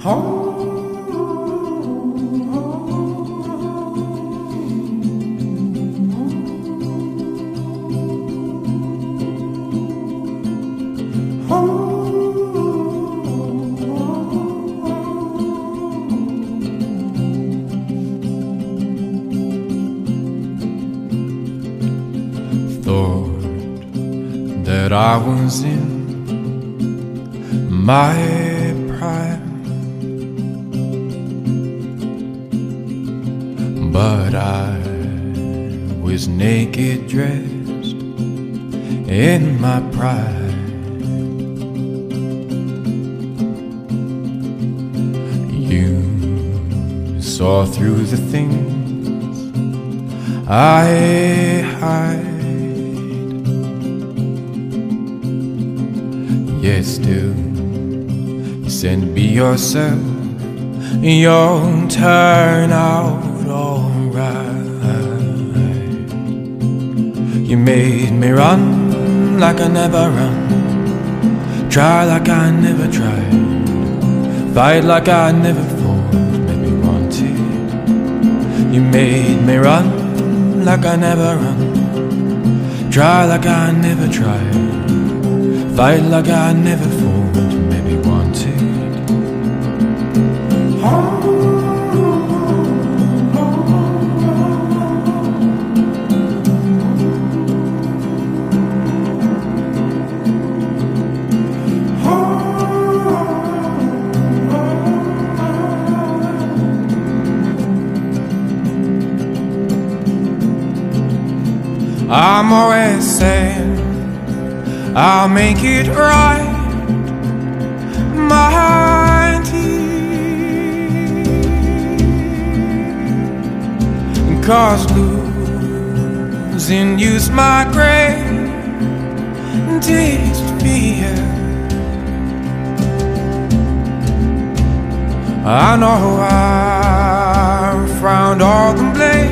Thought that I was in my prime, but I was naked, dressed in my pride. You saw through the things I hide, yet still you said be yourself, you'll turn out alright. You made me run like I never run, try like I never tried, fight like I never fought, made me want it. You made me run like I never run, try like I never tried, fight like I never fought, made me want it. I'm always saying I'll make it right, my dear, 'cause losing you's my greatest fear. I know I found all the blame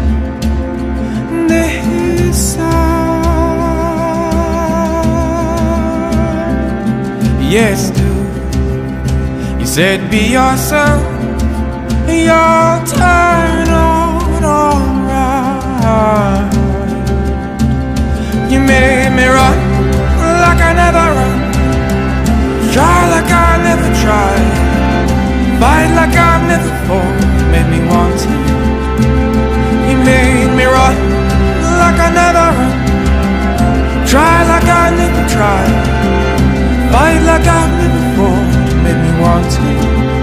this side. Yes, dude, you said be yourself, you'll turn out alright. You made me run like I never run, try like I never tried, fight like I've never fought, made me want it. You made me run like I never run, try like I never tried, fight like I've never fought, made me want it.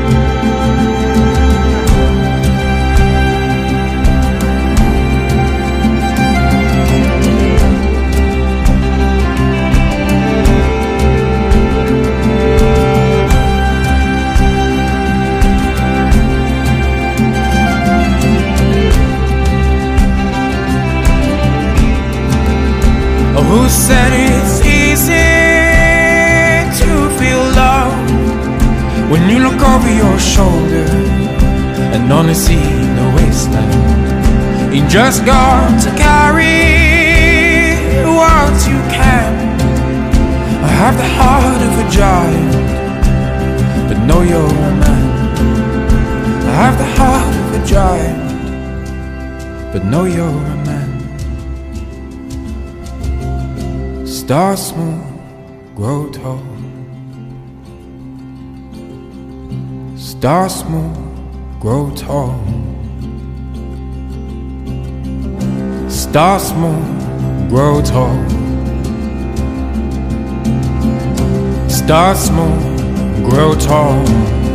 Who said it's easy to feel love when you look over your shoulder and only see the wasteland? You just got to carry what you can. I have the heart of a giant, but know you're a man. I have the heart of a giant, but know you're a man. Start small, grow tall. Start small, grow tall. Start small, grow tall. Start small, grow tall.